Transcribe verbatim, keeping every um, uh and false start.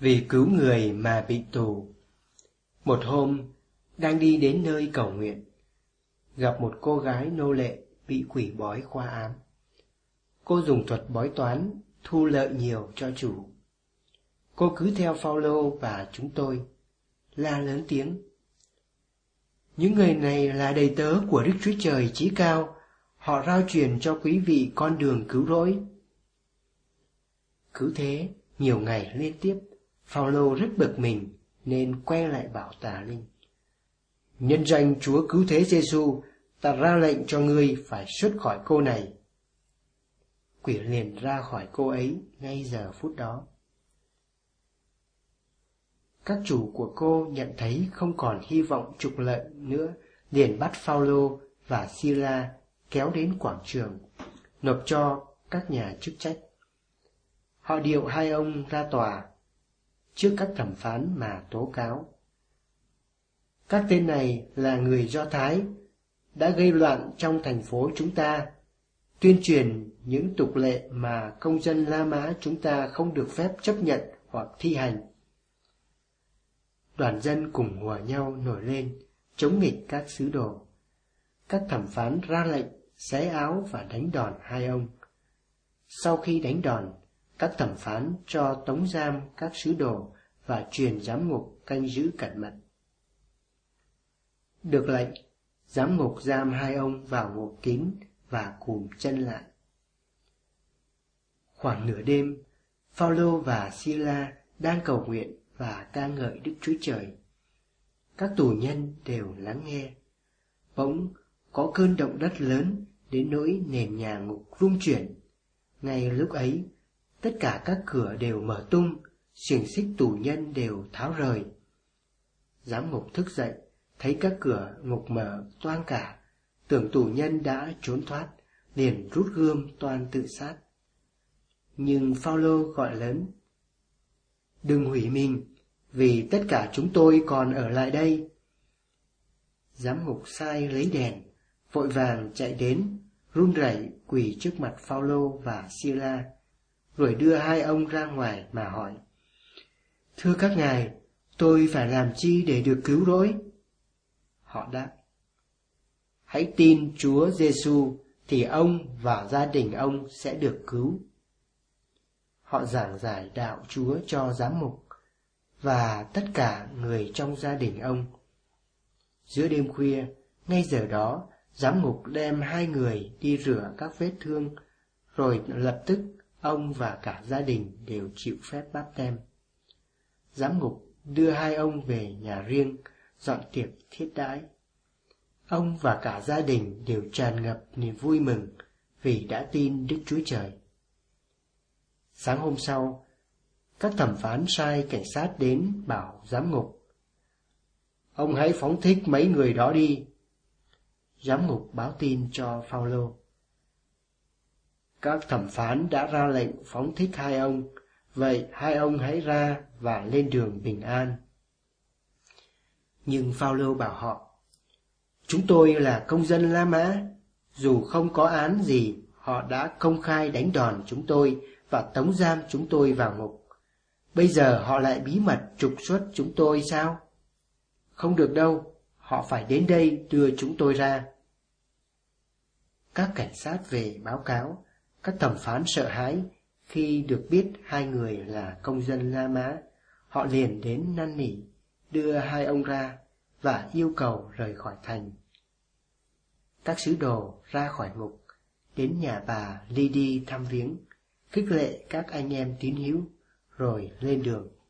vì cứu người mà bị tù. Một hôm, đang đi đến nơi cầu nguyện, gặp một cô gái nô lệ bị quỷ bói qua ám. Cô dùng thuật bói toán thu lợi nhiều cho chủ. Cô cứ theo Phao-lô và chúng tôi, la lớn tiếng: "Những người này là đầy tớ của Đức Chúa Trời Chí Cao, họ rao truyền cho quý vị con đường cứu rỗi." Cứ thế, nhiều ngày liên tiếp, Phao-lô rất bực mình nên quay lại bảo tà linh: "Nhân danh Chúa Cứu Thế Giê-xu, ta ra lệnh cho ngươi phải xuất khỏi cô này." Quỷ liền ra khỏi cô ấy ngay giờ phút đó. Các chủ của cô nhận thấy không còn hy vọng trục lợi nữa, liền bắt Phao-lô và Si-la kéo đến quảng trường, nộp cho các nhà chức trách. Họ điều hai ông ra tòa trước các thẩm phán mà tố cáo: "Các tên này là người Do Thái, đã gây loạn trong thành phố chúng ta, tuyên truyền những tục lệ mà công dân La Mã chúng ta không được phép chấp nhận hoặc thi hành." Đoàn dân cùng hùa nhau nổi lên, chống nghịch các sứ đồ. Các thẩm phán ra lệnh xé áo và đánh đòn hai ông. Sau khi đánh đòn, các thẩm phán cho tống giam các sứ đồ và truyền giám ngục canh giữ cẩn mật. Được lệnh, giám ngục giam hai ông vào ngục kín và cùm chân lại. Khoảng nửa đêm, Phao-lô và Si-la đang cầu nguyện và ca ngợi Đức Chúa Trời. Các tù nhân đều lắng nghe. Bỗng có cơn động đất lớn đến nỗi nền nhà ngục rung chuyển. Ngay lúc ấy, tất cả các cửa đều mở tung, xiềng xích tù nhân đều tháo rời. Giám ngục thức dậy, thấy các cửa ngục mở toang cả, tưởng tù nhân đã trốn thoát, liền rút gươm toan tự sát. Nhưng Phao-lô gọi lớn: "Đừng hủy mình, vì tất cả chúng tôi còn ở lại đây." Giám ngục sai lấy đèn, vội vàng chạy đến, run rẩy quỳ trước mặt Phao-lô và Si-la, rồi đưa hai ông ra ngoài mà hỏi: "Thưa các ngài, tôi phải làm chi để được cứu rỗi?" Họ đáp: "Hãy tin Chúa Giê-xu thì ông và gia đình ông sẽ được cứu." Họ giảng giải đạo Chúa cho giám mục và tất cả người trong gia đình ông. Giữa đêm khuya, ngay giờ đó, giám mục đem hai người đi rửa các vết thương, rồi lập tức ông và cả gia đình đều chịu phép báp têm. Giám mục đưa hai ông về nhà riêng, dọn tiệc thiết đãi. Ông và cả gia đình đều tràn ngập niềm vui mừng vì đã tin Đức Chúa Trời. Sáng hôm sau, các thẩm phán sai cảnh sát đến bảo giám ngục: "Ông hãy phóng thích mấy người đó đi." Giám ngục báo tin cho Phao-lô: "Các thẩm phán đã ra lệnh phóng thích hai ông, vậy hai ông hãy ra và lên đường bình an." Nhưng Phao-lô bảo họ: "Chúng tôi là công dân La Mã, dù không có án gì, họ đã công khai đánh đòn chúng tôi và tống giam chúng tôi vào ngục. Bây giờ họ lại bí mật trục xuất chúng tôi sao? Không được đâu, họ phải đến đây đưa chúng tôi ra." Các cảnh sát về báo cáo, các thẩm phán sợ hãi khi được biết hai người là công dân La Mã. Họ liền đến năn nỉ, đưa hai ông ra và yêu cầu rời khỏi thành. Các sứ đồ ra khỏi ngục, đến nhà bà Ly-đi thăm viếng, khích lệ các anh em tín hữu, rồi lên đường